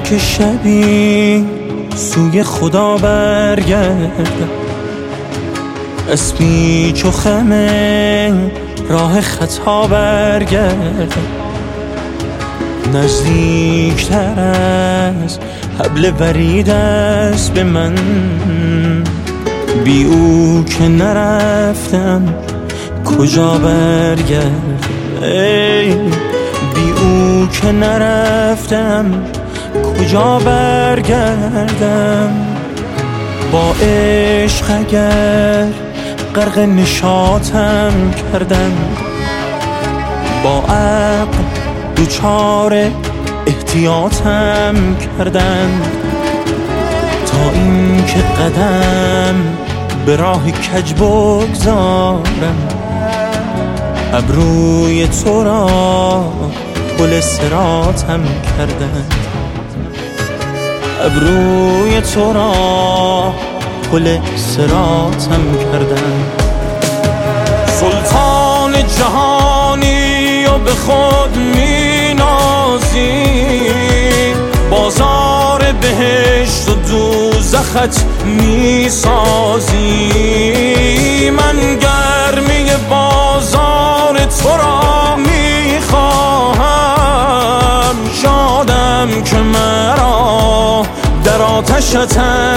که شبی سوی خدا برگردم، اسبی چو خمه راه خطا برگردم، نزدیکتر از حبل ورید است به من، بی او که نرفتم کجا برگردم، بی او که نرفتم کجا برگردم. با عشق اگر غرق نشاطم کردم، با عقل دوچار احتیاطم کردم، تا این که قدم به راه کج بگذارم، ابروی تو را پل صراطم کردم، ابروی تو را پل صراطم کردم. سلطان جهانی و به خود می نازی، بازار بهشت و دوزخت می سازی، من گرمی بازار تو را می خواهم، شادم که مرا در آتشت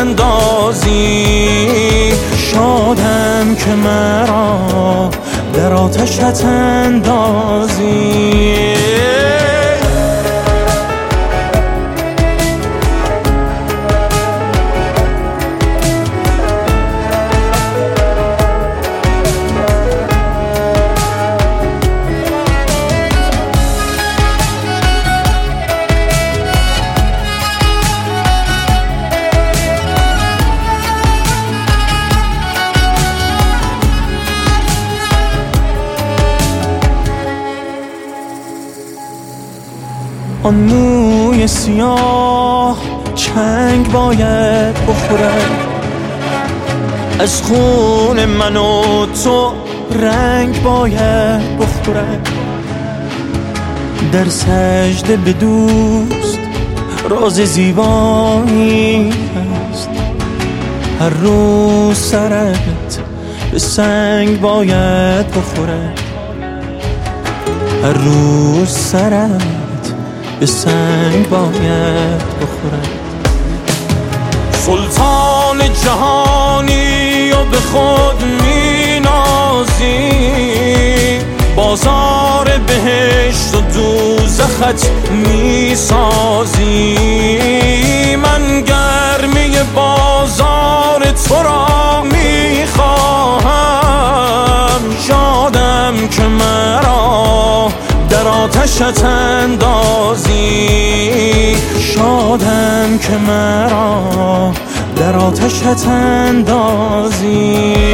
اندازی، شادم که مرا در آتشت اندازی. آن موی سیاه چنگ باید بخورد، از خون من و تو رنگ باید بخورد، در سجده به دوست راز زیبایی هست، هر روز سرت به سنگ باید بخورد، هر روز سرت به سنگ باید بخورد. سلطان جهانی و به خود می نازی، بازار بهشت و دوزخت می سازی، من گرمی بازار تو را می خواهم، شادم که مرا در آتشت اندازی، شادم که مرا در آتشت اندازی.